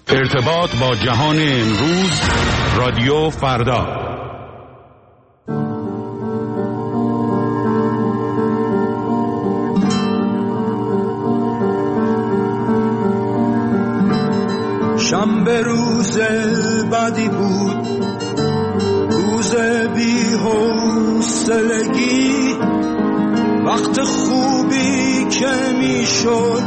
ارتباط با جهان امروز، رادیو فردا. شنبه روز بدی بود، روز بی حوصلگی، وقت خوبی که میشد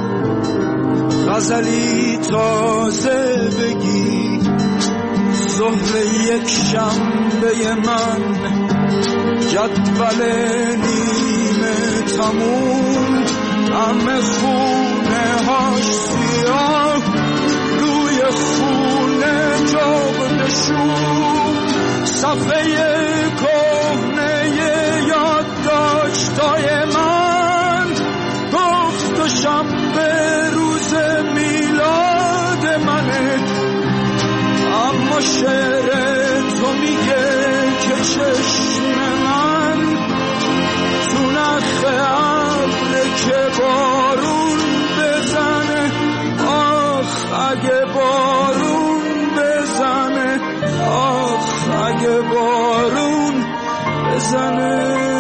غزلی تازه بگی. ظهر یک شنبه من، جدول نیمه تموم، همه خونه هاش سیاه، روی خونه جغدشون، صفحه کهنه یادداشتای من گفت و شنبه روز میلاد منه. اما شعر تو میگه که چشم من تو نخ ابره که بارون بزنه. آخ اگه بارون بزنه، آخ اگه بارون بزنه.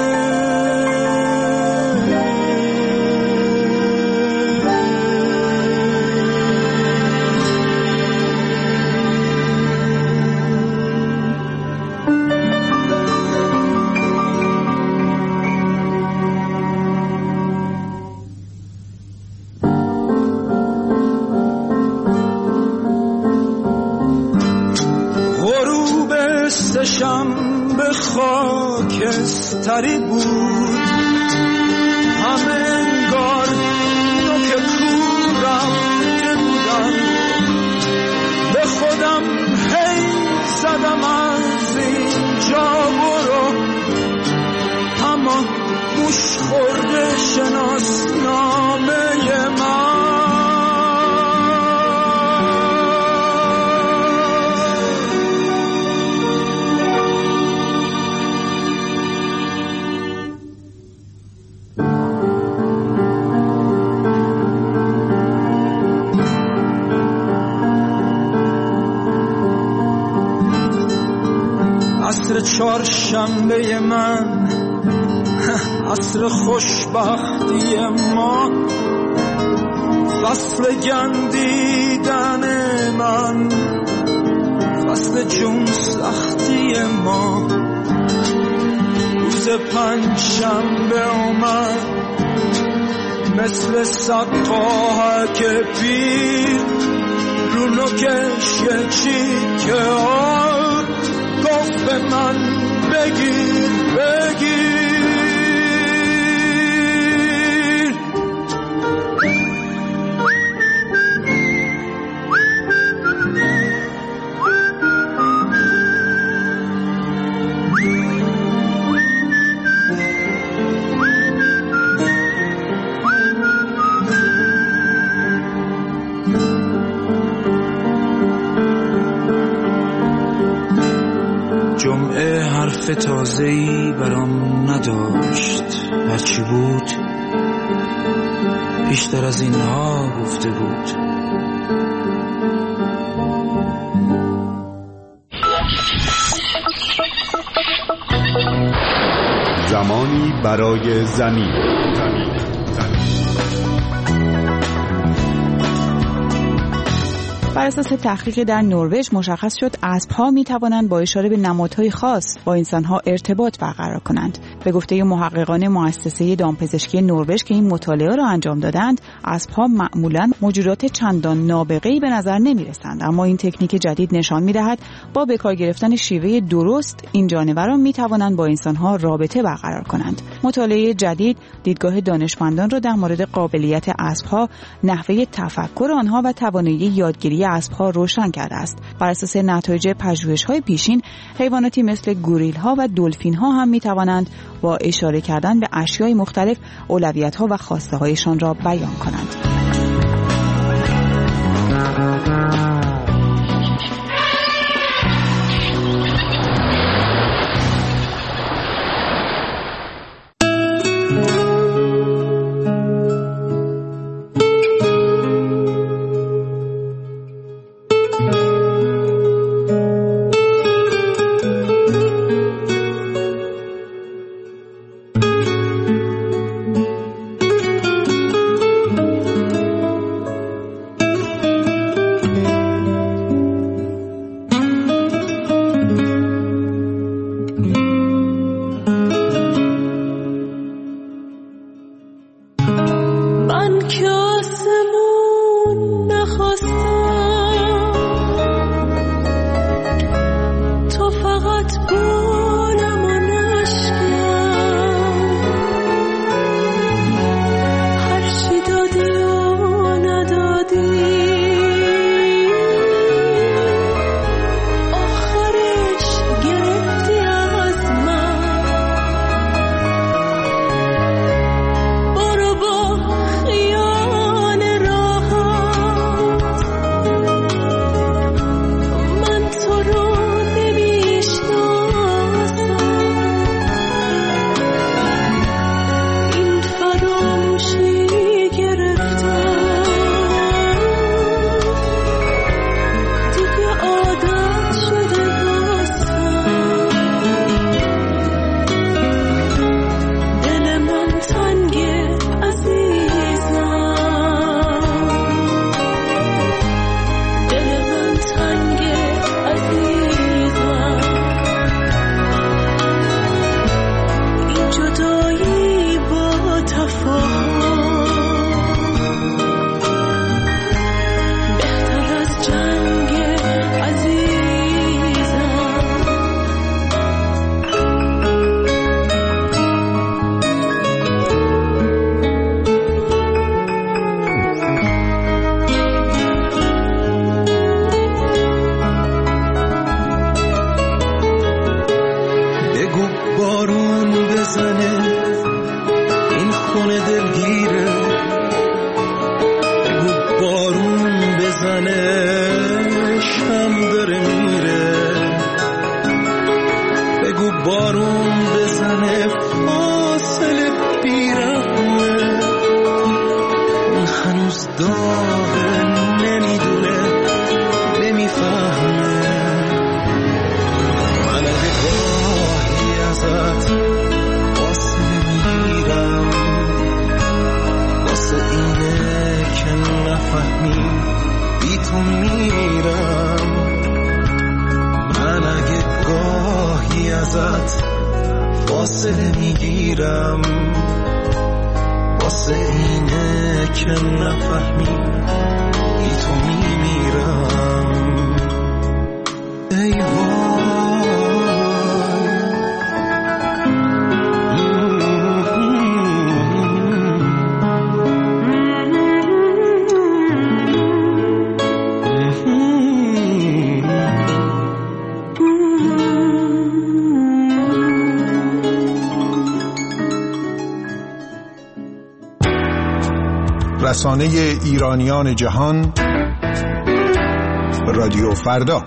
شنبه خاکستری بود، همه انگار نوک کور رفته بودن. به خودم هی زدم از اینجا برو، اما موش خورده شناسنامه من. عصر چهارشنبه من، عصر خوشبختی ما، فصل گندیدن من، فصل جون سختی ما. روز پنجشنبه اومد مثل سقاهک پیر، رو نوکش یه چیکه گفت به من بگیر بگیر. جمعه حرف تازه‌ای برام نداشت، هرچی بود بیشتر از اینها گفته بود. زمانی برای زمین. بر اساس تحقیق در نروژ مشخص شد اسب‌ها می‌توانند با اشاره به نمادهای خاص با انسان‌ها ارتباط برقرار کنند. به گفته محققان مؤسسه دامپزشکی نروژ که این مطالعه را انجام دادند، اسب‌ها معمولاً موجودات چندان نابغه‌ای به نظر نمی‌رسند، اما این تکنیک جدید نشان می‌دهد با به کار گرفتن شیوه درست این جانوران می‌توانند با انسان‌ها رابطه برقرار کنند. مطالعه جدید دیدگاه دانشمندان را در مورد قابلیت اسب‌ها، نحوه تفکر آنها و توانایی یادگیری اسب‌ها روشن کرده است. بر اساس نتایج پژوهش‌های پیشین، حیواناتی مثل گوریل‌ها و دلفین‌ها هم می‌توانند با اشاره کردن به اشیاء مختلف اولویت‌ها و خواسته‌هایشان را بیان کنند. بزنه شم داره میره، بگو بارون بزنه فاصله بیرمه، اون هنوز داغه نمیدونه نمیفهمه، من اگه گاهی ازت فاصله میگیرم واسه اینه که نفهمی بی تو میرم، من اگه گاهی ازت فاصله میگیرم واسه اینه که نفهمی بی تو میمیرم. ای رسانه ایرانیان جهان، رادیو فردا.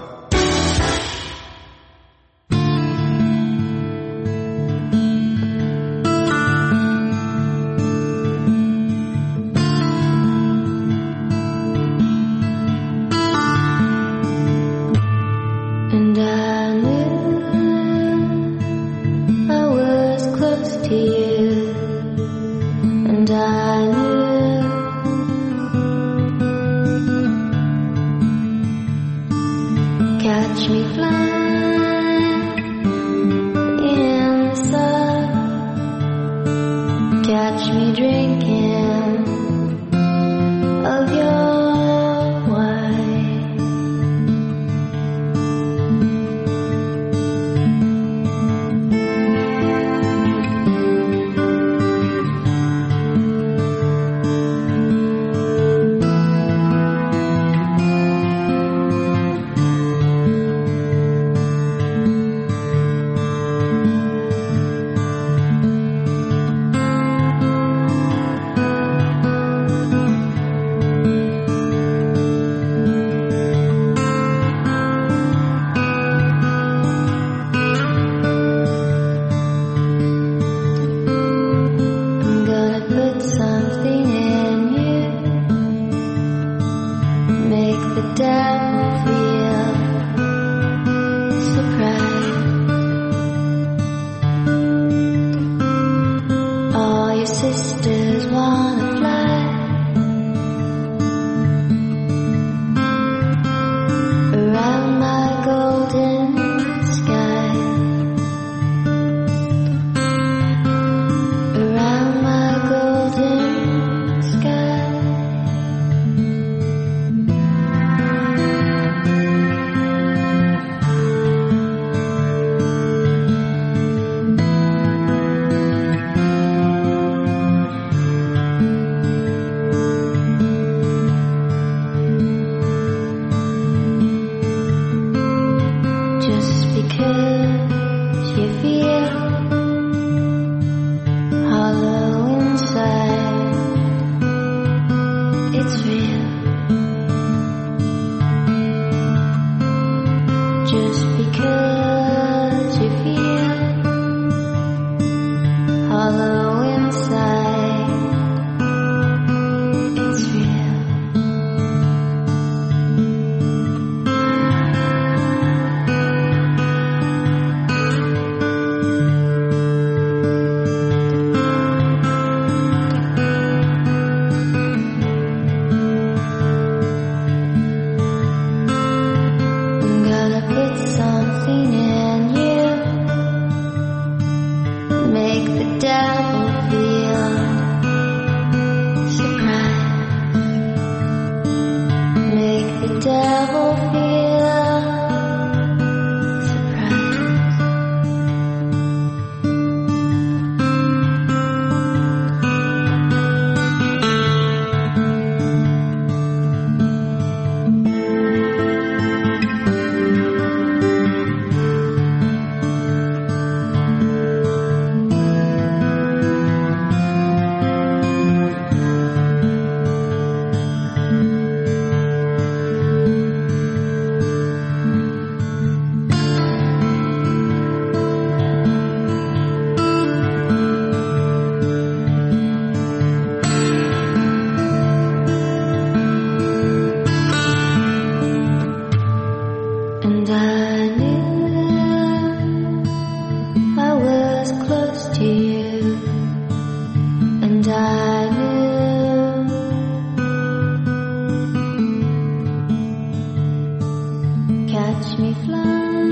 me fly.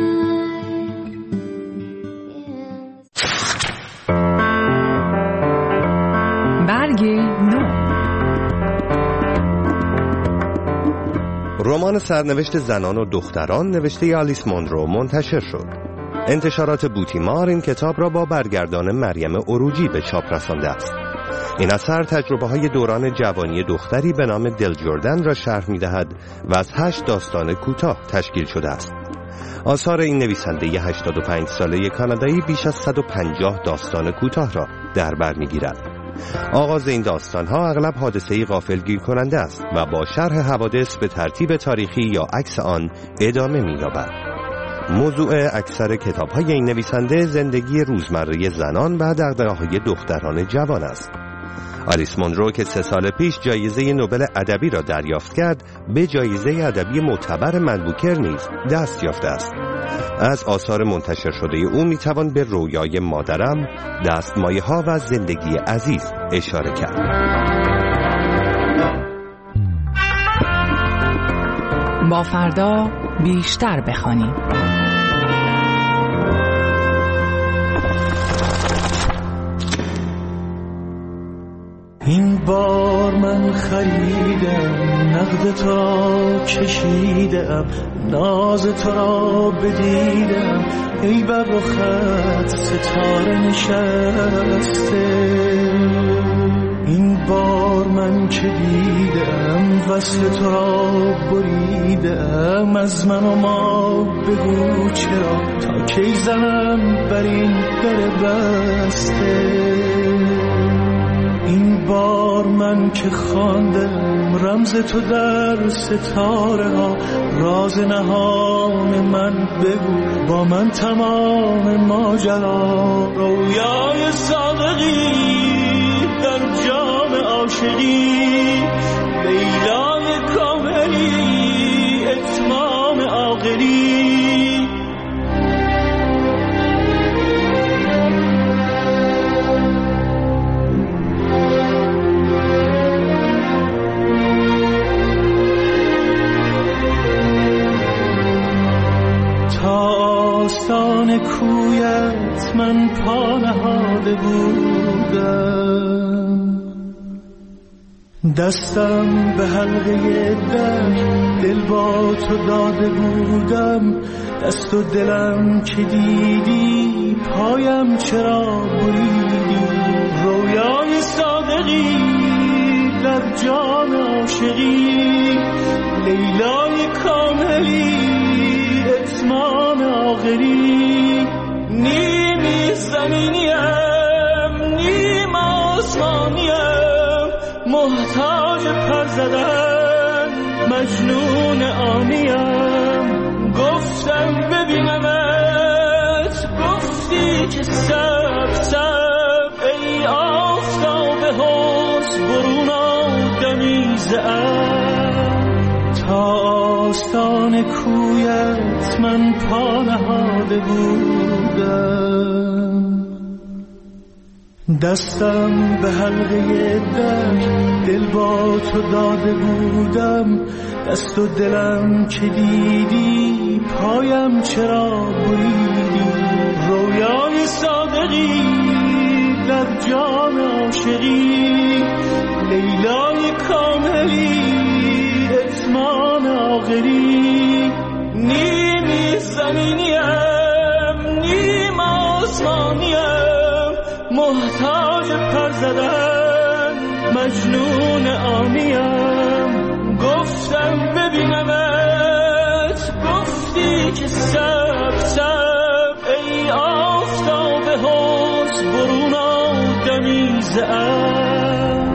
برگ نو. رمان سرنوشت زنان و دختران نوشته آلیس مونرو منتشر شد. انتشارات بوتیمار این کتاب را با برگردان مریم عروجی به چاپ رسانده است. این اثر تجربه‌های دوران جوانی دختری به نام دل جردن را شرح می‌دهد و از 8 داستان کوتاه تشکیل شده است. آثار این نویسنده 85 ساله کانادایی بیش از 150 داستان کوتاه را در بر می‌گیرد. آغاز این داستان‌ها اغلب حادثه‌ای غافلگیر کننده است و با شرح حوادث به ترتیب تاریخی یا عکس آن ادامه می‌یابد. موضوع اکثر کتاب‌های این نویسنده زندگی روزمره زنان و دغدغه‌های دختران جوان است. آلیس مونرو که 3 سال پیش جایزه نوبل ادبی را دریافت کرد، به جایزه ادبی معتبر من بوکر نیز دست یافته است. از آثار منتشر شده او میتوان به رویای مادرم، دستمایه‌ها و زندگی عزیز اشاره کرد. با فردا بیشتر بخوانیم. این بار من خریدم، نقد تو را کشیدم، ناز تو را بدیدم، ای بر رخت ستاره نشسته. این بار من که دیدم، وصل تو را بریدم، از من و ما بگو چرا، تا کی زنم بر این در بسته. این بار من که خواندم رمز تو در ستاره ها، راز نهان من بگو، با من تمام ماجرا. رویای صادقی در جام عاشقی، لیلای کاملی اتمام عاقلی. آستان کویت من پا نهاده بودم، دستم به حلقه در دل با تو داده بودم. دست و دلم که دیدی، پایم چرا بریدی. رویای صادقی در جام عاشقی، لیلای کاملی اتمام آخری. نیمی زمینیم نیم آسمانیم، محتاج پر زدن مجنون آنیم. گفتم ببینمت، گفتی که سب سب، ای آفتاب حسن برون آدمی زعب. تا آستان کویت من پا نهاده بودم، دستم به حلقه در دل با تو داده بودم. دست و دلم که دیدی، پایم چرا بریدی. رویای صادقی در جام عاشقی، لیلای کاملی اتمام آخری. نیمی زمینیم نیم آسمانیم، محتاج پر زدن مجنون آنیم. گفتم ببینمت، گفتی که سب سب، ای آفتاب حسن برون آدمی زعب.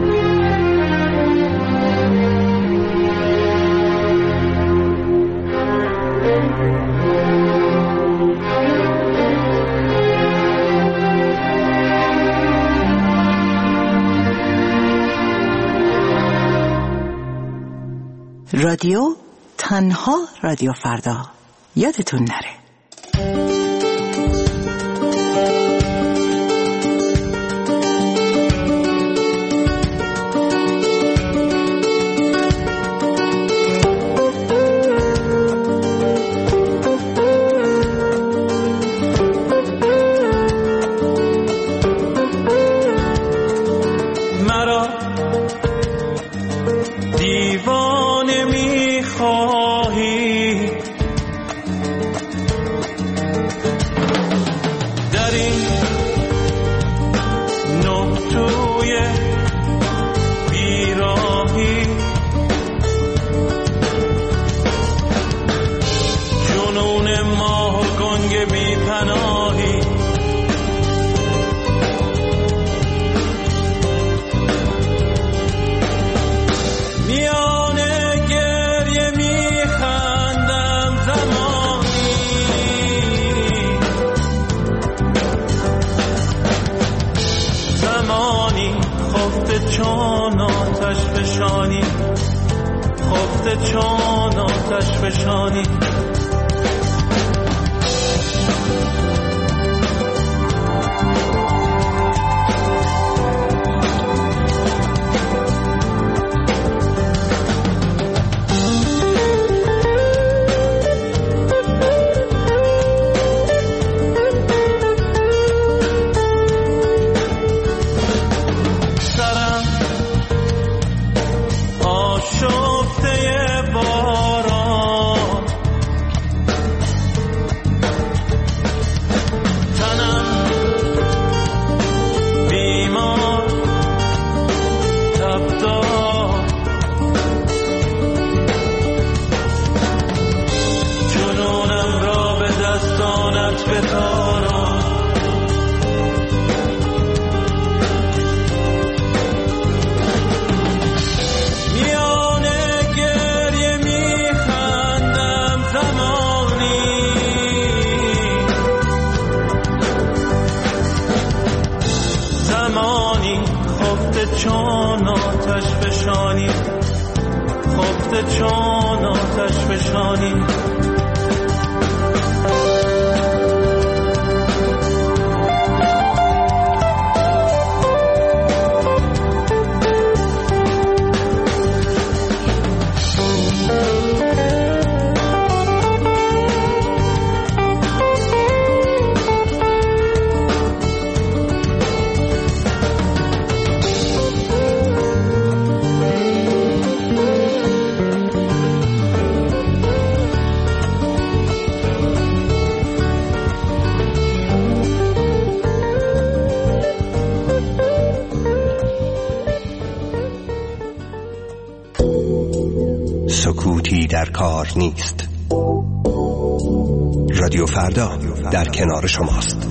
رادیو تنها رادیو فردا، یادتون نره. خفته چون آتش فشانی. چون آتش فشانی، خفته چون آتش فشانی. سکوتی در کار نیست. رادیو فردا در کنار شماست.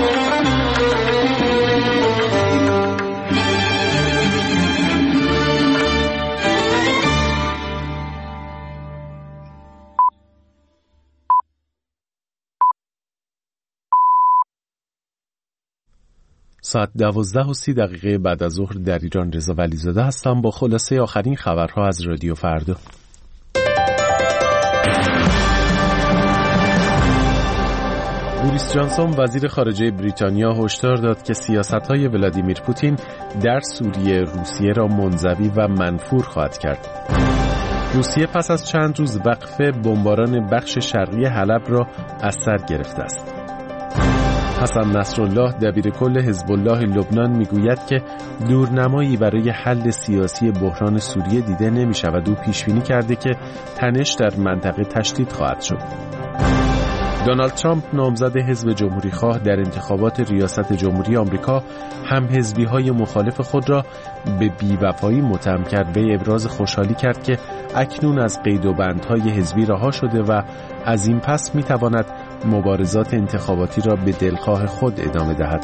ساعت 12:30 بعد از ظهر در ایران. رضا ولیزاده هستم با خلاصه آخرین خبرها از رادیو فردا. بوریس جانسون وزیر خارجه بریتانیا هشدار داد که سیاست‌های ولادیمیر پوتین در سوریه روسیه را منزوی و منفور خواهد کرد. روسیه پس از چند روز وقفه بمباران بخش شرقی حلب را از سر گرفته است. حسن نصرالله دبیرکل حزب الله لبنان میگوید که دورنمایی برای حل سیاسی بحران سوریه دیده نمی شود. او پیش بینی کرده که تنش در منطقه تشدید خواهد شد. دونالد ترامپ نامزد حزب جمهوری خواه در انتخابات ریاست جمهوری آمریکا هم حزبی‌های مخالف خود را به بی‌وفایی متهم کرد. به ابراز خوشحالی کرد که اکنون از قید و بندهای حزبی رها شده و از این پس می‌تواند مبارزات انتخاباتی را به دلخواه خود ادامه دهد.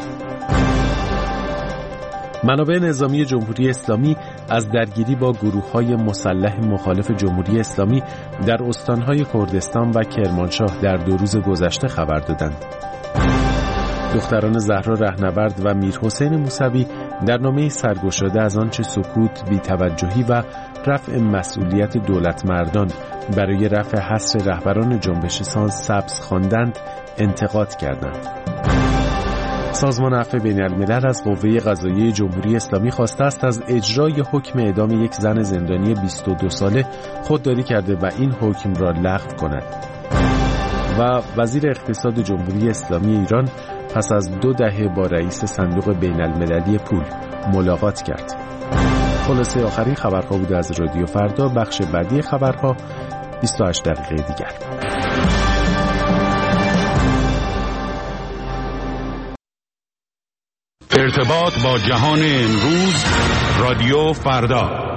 منابع نظامی جمهوری اسلامی از درگیری با گروه‌های مسلح مخالف جمهوری اسلامی در استان‌های کردستان و کرمانشاه در 2 روز گذشته خبر دادند. دختران زهرا رهنورد و میرحسین موسوی در نامه سرگشاده از آنچه سکوت، بی‌توجهی و رفع مسئولیت دولتمردان برای رفع حصر رهبران جنبش سبز خواندند انتقاد کردند. سازمان عفو بین الملل از قوه قضاییه جمهوری اسلامی خواسته است از اجرای حکم اعدام یک زن زندانی 22 ساله خودداری کرده و این حکم را لغو کند. و وزیر اقتصاد جمهوری اسلامی ایران پس از 2 دهه با رئیس صندوق بین المللی پول ملاقات کرد. خلاصه آخرین خبرها بوده از رادیو فردا. بخش بعدی خبرها 28 دقیقه دیگر. ارتباط با جهان امروز. رادیو فردا.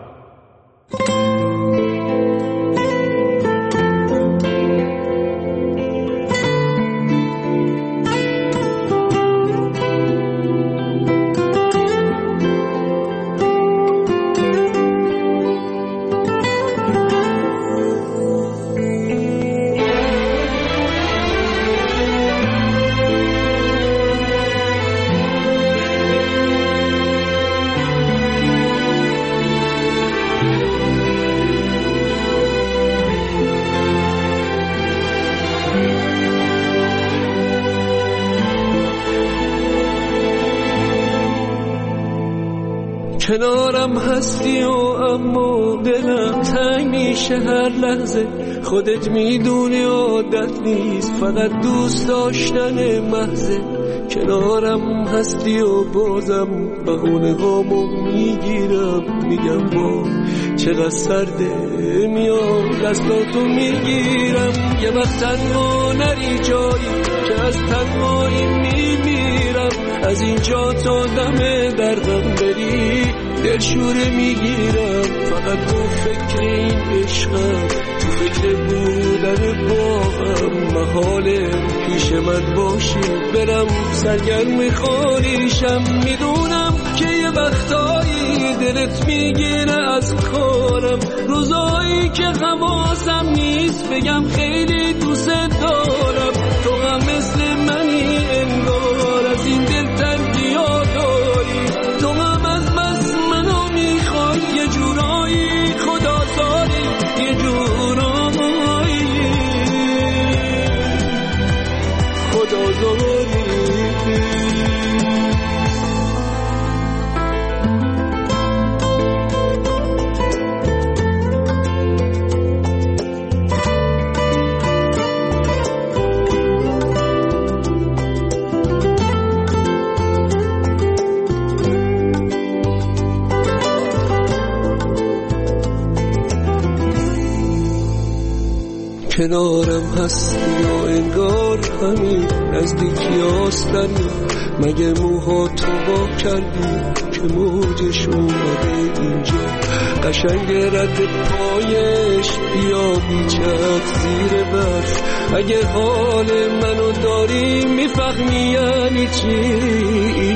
کنارم هستی و اما دلم تنگ میشه هر لحظه. خودت میدونی عادت نیست فقط دوست داشتن محضه. کنارم هستی و بازم بهونه هامو میگیرم میگم با چقدر سرده میام دستاتو میگیرم. یه وقت تنها نری جایی که از تنهایی میمیرم. از اینجا تا دم دردم بری دلشوره میگیرم. فقط تو فکر این عشقم، تو فکر بودن باهم. محاله پیش من باشی برم سرگرم خالیشم. میدونم که یه وقتایی دلت میگیره از کارم. روزایی که حواسم نیست بگم خیلی دوست دارم. تو هم مثل منی انگار از این دل تنگی‌ها داری. تو هم از بس منو میخوای یه جورایی خدا داری. یه جورایی خدا داری. کنارم هستی و انگار همین نزدیکی آستنی. مگه موها تو با کردی که موجش اومده اینجا؟ قشنگ رد پایش بیا بیچرخ زیر برف. اگه حال منو داری میفهمی یعنی چی این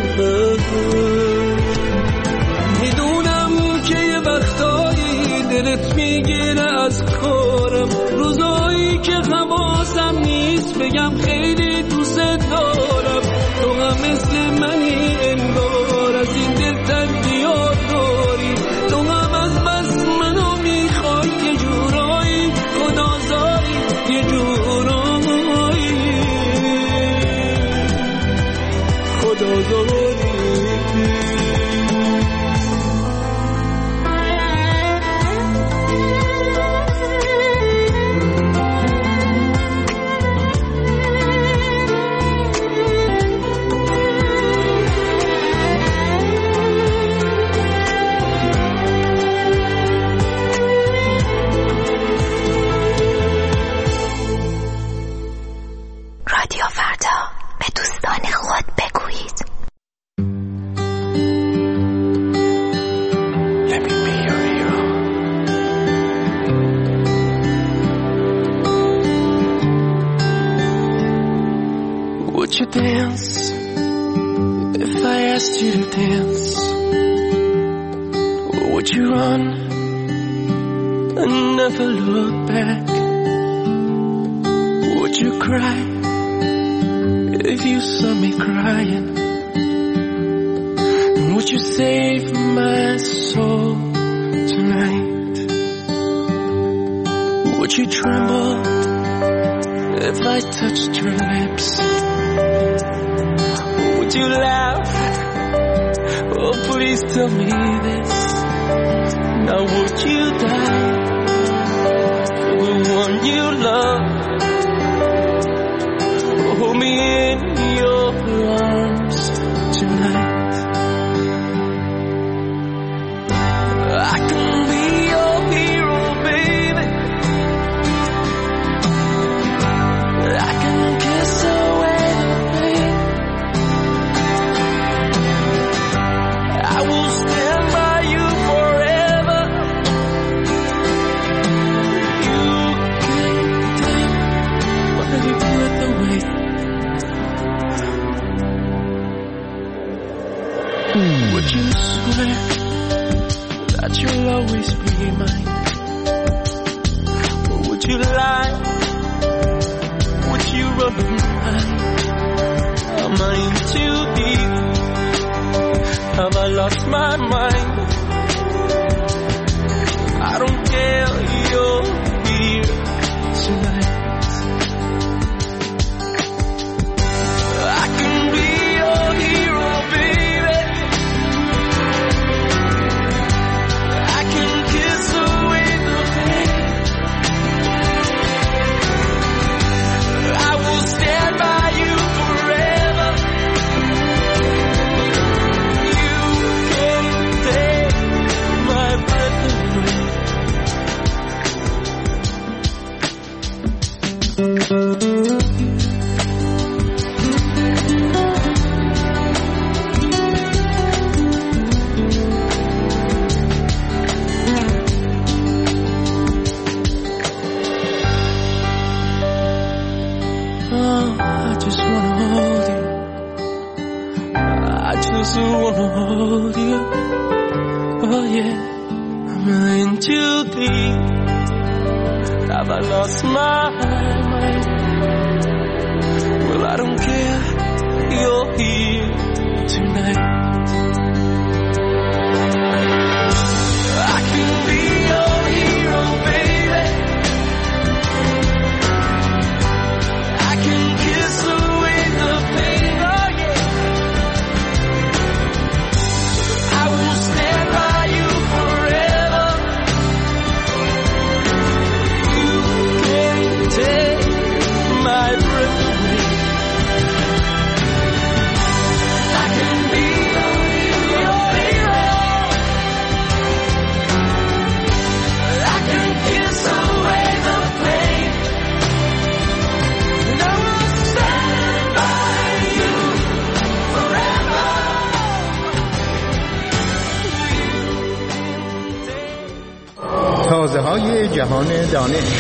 میدونم که یه وقتایی دلت میگیره از کارم، روزایی که حواسم نیست بگم خیلی دوست دارم. تو هم مثل منی انگار از این دل تنگیات داری. تو هم از بس منو میخوای یه جورایی خدازاری، یه جورایی خدازاری. رادیو فردا، به دوستان خود بگویید. Let me be your hero. Would you dance if I asked you to dance? Or would you run and never look back? Would you cry if you saw me crying? Would you save my soul tonight? Would you tremble if I touched your lips? Would you laugh? Oh, please tell me this. Now would you die for the one you love? Hold me in your arms tonight. I can be your hero, baby. I can kiss away the pain. I will stand by you forever. You can take my breath away. Would you swear that you'll always be mine? Or would you lie? Would you run and hide? Am I in too deep? Have I lost my mind? I don't care, you're here tonight. I can be your hero, baby. I can kiss away the pain. I will stand by you forever. You can take my breath away. Oh, I just wanna hold you. I just wanna hold you. Oh yeah, I'm in too deep. Have I lost my mind? Well, I don't care, you're here tonight. I can be your hero, baby. I can kiss away the pain, oh yeah. I will stand by you forever. You can take my breath away. رازهای جهان دانش.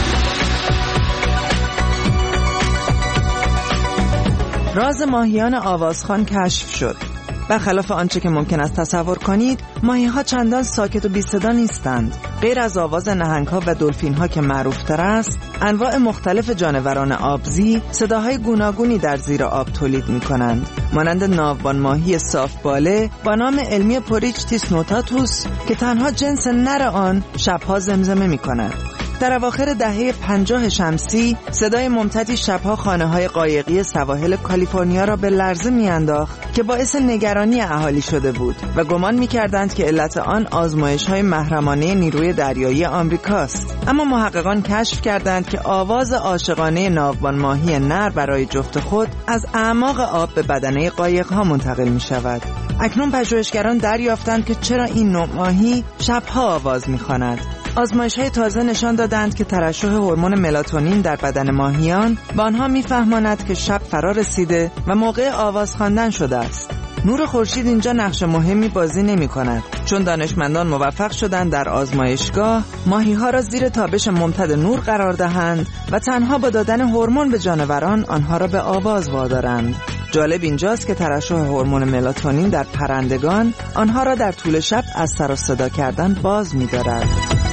راز ماهیان آوازخوان کشف شد. برخلاف آنچه که ممکن است تصور کنید، ماهی‌ها چندان ساکت و بی صدا نیستند. غیر از آواز نهنگ‌ها و دلفین‌ها که معروف‌تر است، انواع مختلف جانوران آبزی صداهای گوناگونی در زیر آب تولید می‌کنند. مانند ناوبان ماهی صاف‌باله با نام علمی پوریچتیس نوتاتوس که تنها جنس نر آن شب‌ها زمزمه می‌کند. در اواخر دهه 50 شمسی صدای ممتدی شبها خانه‌های قایقی سواحل کالیفرنیا را به لرزه می‌انداخت که باعث نگرانی اهالی شده بود و گمان می‌کردند که علت آن آزمایش‌های محرمانه نیروی دریایی آمریکاست. اما محققان کشف کردند که آواز عاشقانه ناوبان ماهی نر برای جفت خود از اعماق آب به بدنه قایق‌ها منتقل می‌شود. اکنون پژوهشگران دریافتند که چرا این نوع ماهی شبها آواز می‌خواند. آزمایش‌های تازه نشان دادند که ترشح هورمون ملاتونین در بدن ماهیان به آنها می‌فهماند که شب فرا رسیده و موقع آواز خواندن شده است. نور خورشید اینجا نقش مهمی بازی نمی‌کند، چون دانشمندان موفق شدند در آزمایشگاه ماهی‌ها را زیر تابش ممتد نور قرار دهند و تنها با دادن هورمون به جانوران آنها را به آواز وادارند. جالب اینجاست که ترشح هورمون ملاتونین در پرندگان آنها را در طول شب از سر و صدا کردن باز می‌دارد.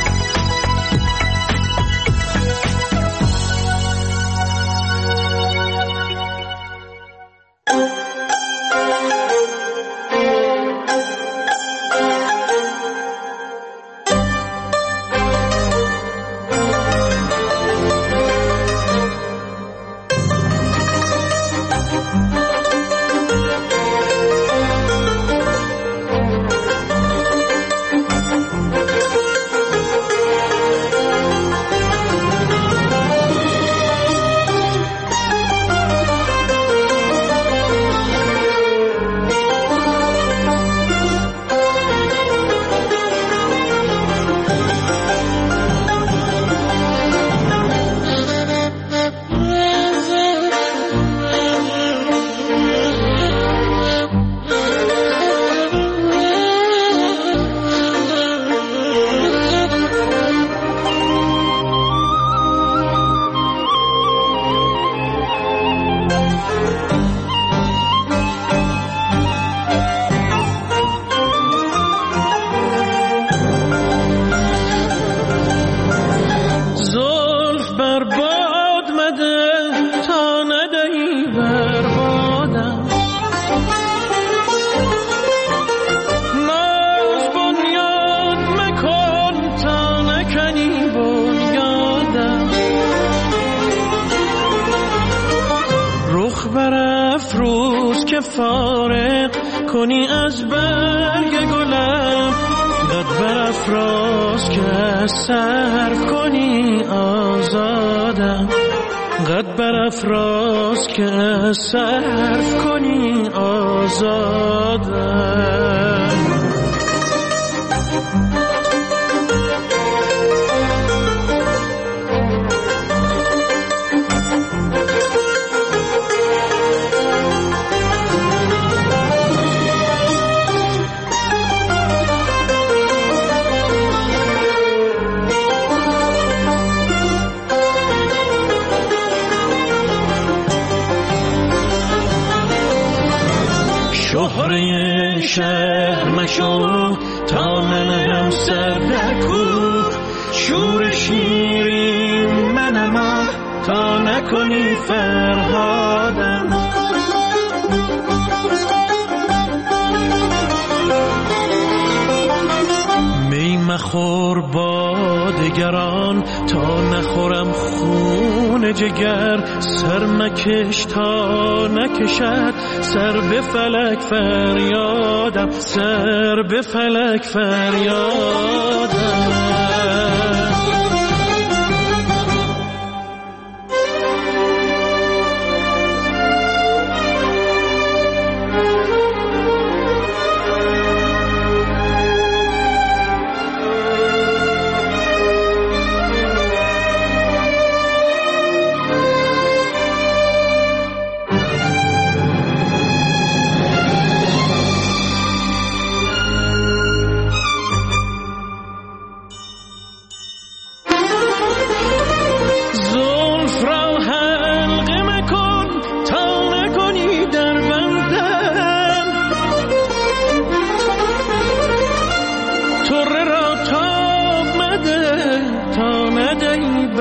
فارغ کنی از برگ گلم، قد برافراز که سر کنی آزادم، قد برافراز که سر کنی آزادم. شهره شهر مشو تا ننهم سر در کوه، شور شیرین منم تا نکنی فرهادم. می مخور با دگران تا نخورم خون جگر، سر مکش تا نکشد سر به فلک فریادم، سر به فلک فریادم.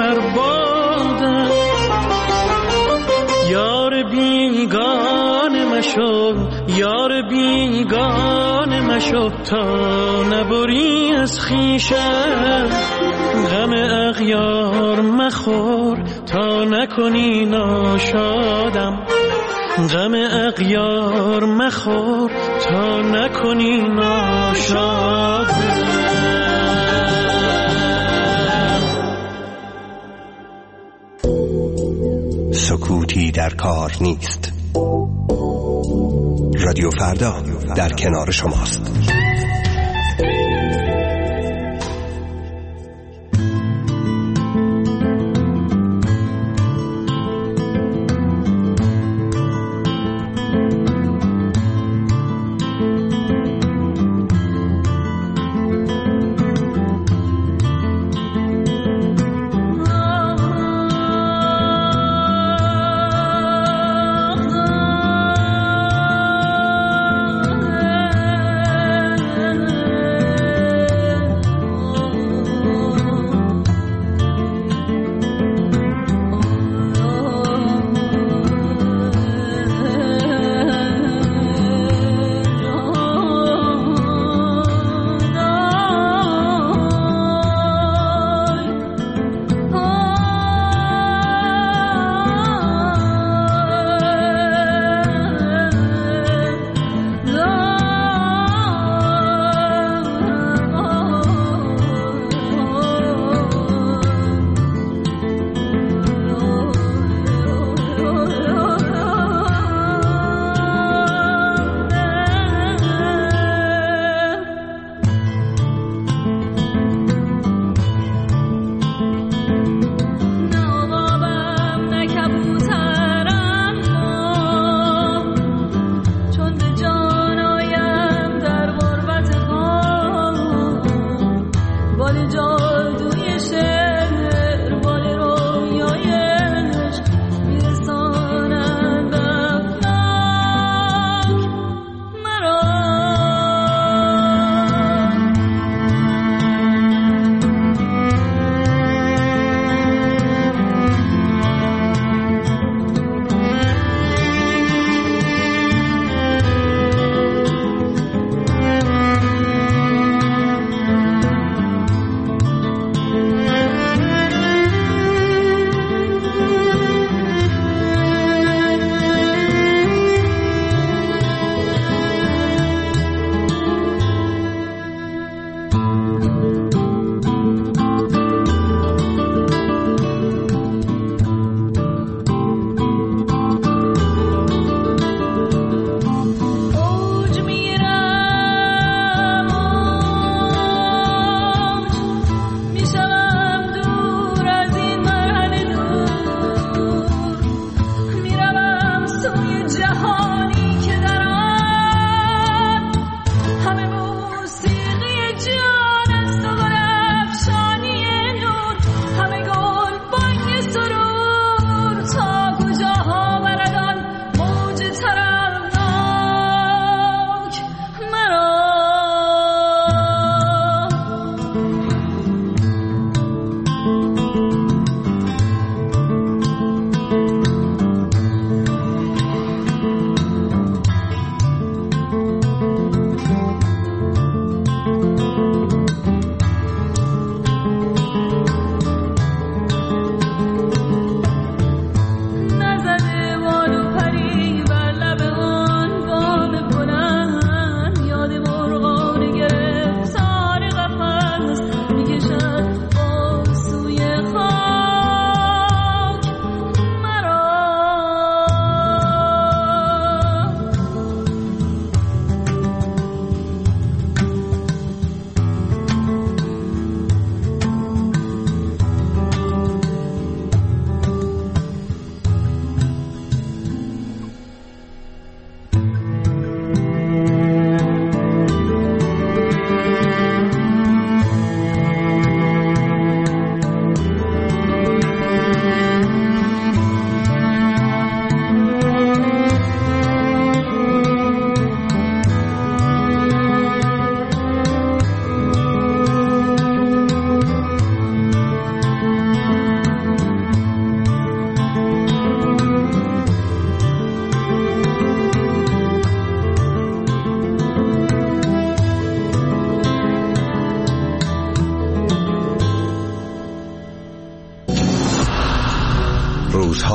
در بادم. یار بیگانه مشو، یار بیگانه مشو، تا نبری از خویشم. غم اغیار مخور تا نکنی ناشادم. غم اغیار مخور تا نکنی ناشادم. سکوتی در کار نیست. رادیو فردا در کنار شماست.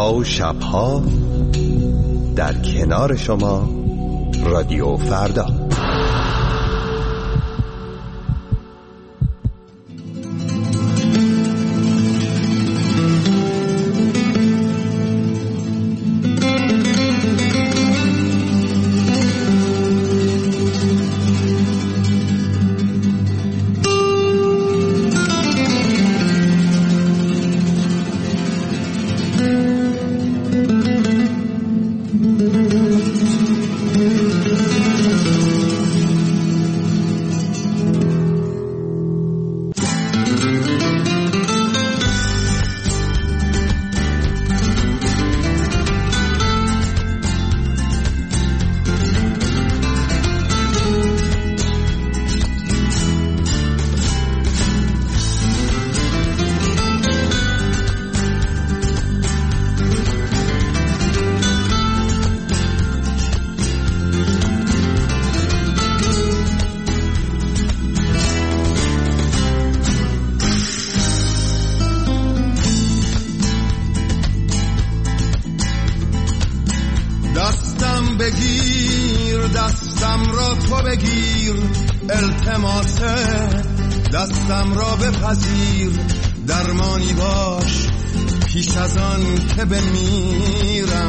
روزها و شبها در کنار شما رادیو فردا. بگیر دستم را تو بگیر، التماس دستم را بپذیر، درمانی باش پیش از آن که بمیرم،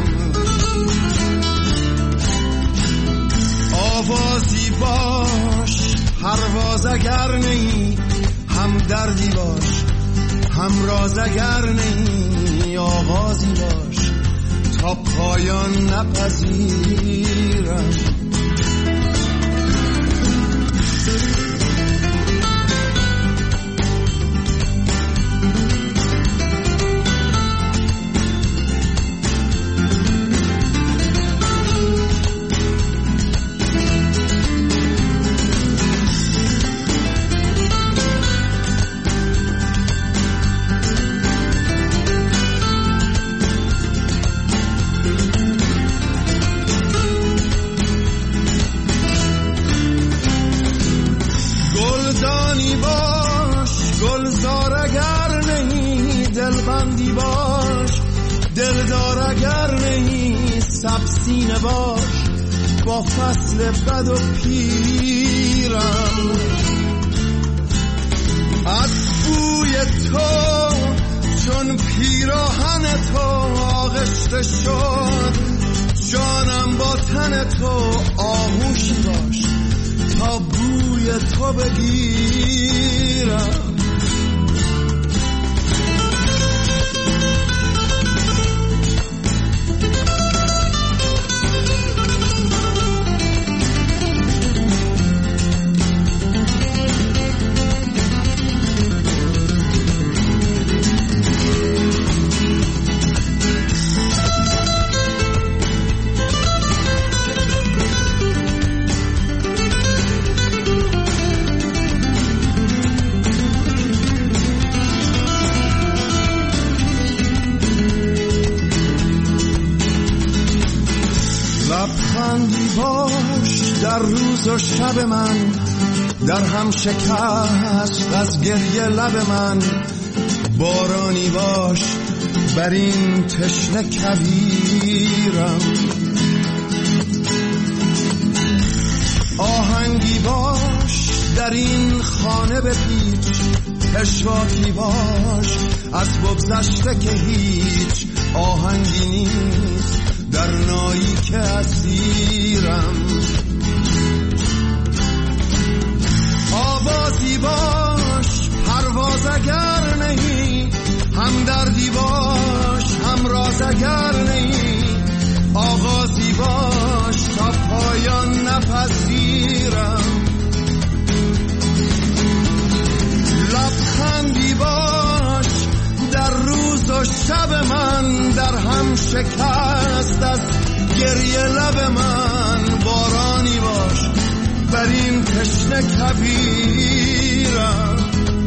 آوازی باش پرواز اگر نی، هم دردی باش هم راز اگر نی، آغازی باش تا پایان نپذیرم. گلدانی باش گلزار اگر نهی، دلبندی باش دلدار اگر نهی، سبسینه باش با فصل بد و پیرم، از بوی تو چون پیراهن تو آغشته شد، جانم با تن تو آغوشی باش تا بوی تو بگیرم. لبخندی باش در روز و شب من، در هم شکست از گریه لب من، بارانی باش بر این تشنه کویرم، آهنگی باش در این خانه بپیچ، پشواکی باش از بگذشته که هیچ آهنگی نیست در نایی که اسیرم، آوازی باش پرواز اگر نهی، هم دردی باش هم راز اگر نهی، آغازی باش تا پایان نپذیرم، لبخندی باش در روز و شب من، در هم شکست از گریه لب من، بارانی باش بر این تشنه کویرم،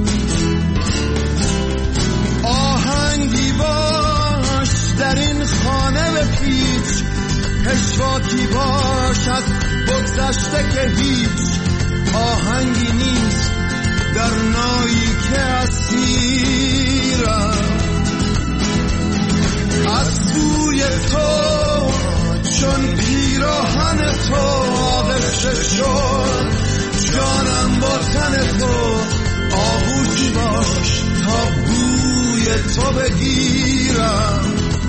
آهنگی باش در این خانه بپیچ، پشواکی باش از بگذشته که هیچ آهنگی نیست در نایی که اسیرم، از بوی تو چون پیراهن تو آغشته شد جانم با تن تو آغوشی باش تا بوی تو بگیرم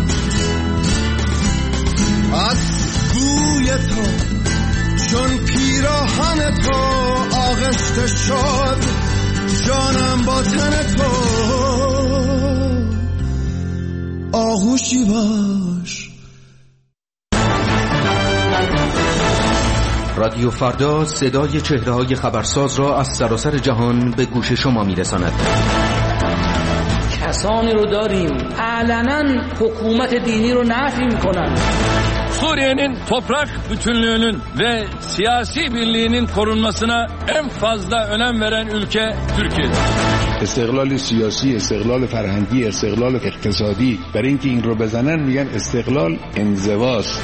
از بوی تو چون پیراهن تو آغشته شد جانم با تن تو آغوشی باش. رادیو فردا صدای چهره‌های خبرساز را از سراسر جهان به گوش شما می‌رساند. کسانی رو داریم علنا حکومت dini رو نفی می‌کنن. Suriye'nin toprak bütünlüğünün ve siyasi birliğinin korunmasına en fazla önem veren ülke Türkiye'dir. استقلال سیاسی، استقلال فرهنگی، استقلال اقتصادی، برای اینکه این رو بزنن میگن استقلال انزواست.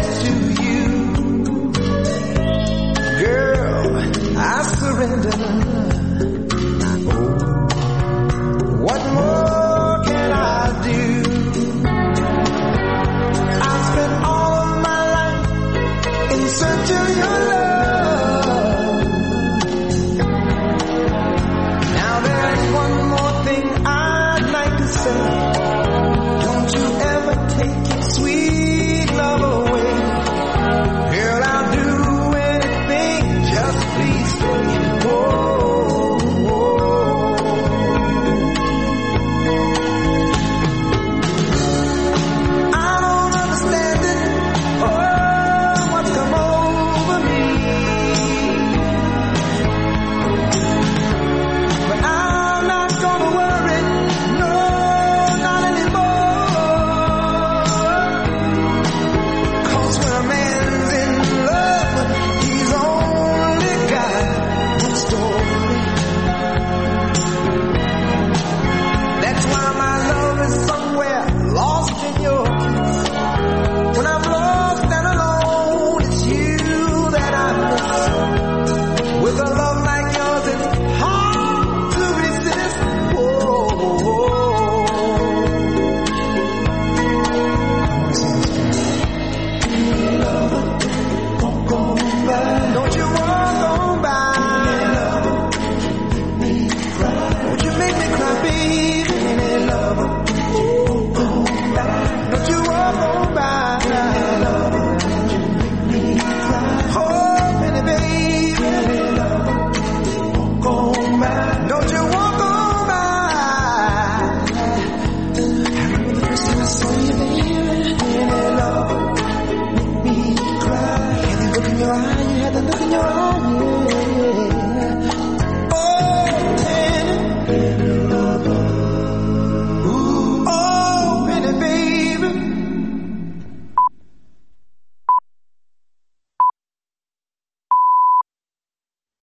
Lying next to you, girl, I surrender.